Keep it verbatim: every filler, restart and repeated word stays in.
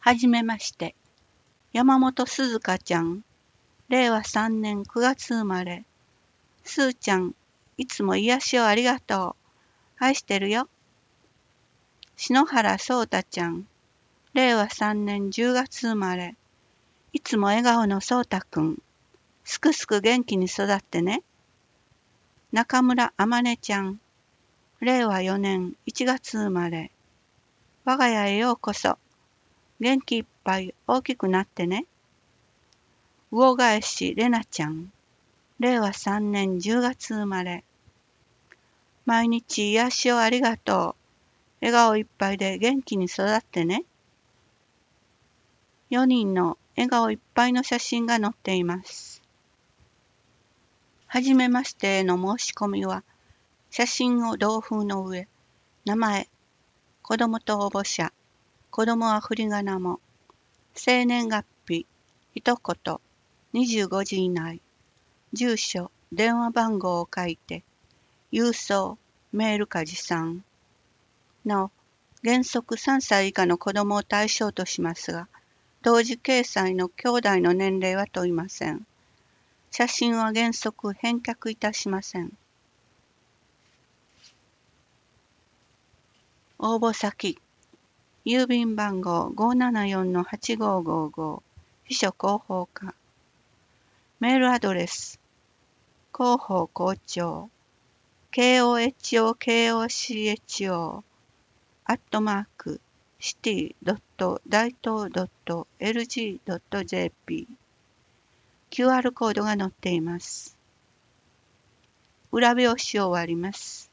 はじめまして。山本鈴香ちゃん。れいわさんねんくがつ生まれ。すーちゃん、いつも癒しをありがとう。愛してるよ。篠原聡太ちゃん。れいわさんねんじゅうがつ生まれ。いつも笑顔の聡太くん。すくすく元気に育ってね。中村あまねちゃん。れいわよねんいちがつ生まれ。我が家へようこそ。元気いっぱい大きくなってね。魚返しれなちゃん。れいわさんねんじゅうがつ生まれ。毎日癒しをありがとう。笑顔いっぱいで元気に育ってね。よにんの笑顔いっぱいの写真が載っています。はじめましてへの申し込みは、写真を同封の上、名前、子供と応募者、子供は振り仮名も、生年月日、一言、にじゅうごじ以内、住所、電話番号を書いて、郵送、メールか持参。なお、原則さんさい以下の子供を対象としますが、同時掲載の兄弟の年齢は問いません。写真は原則返却いたしません。応募先、郵便番号 ごーななよんのはちごーごーごー、秘書広報課。メールアドレス、広報校長、kohochocho、アットマーク、シティドット大東ドットエルジードットジェーピー。キューアール コードが載っています。裏表紙を割ります。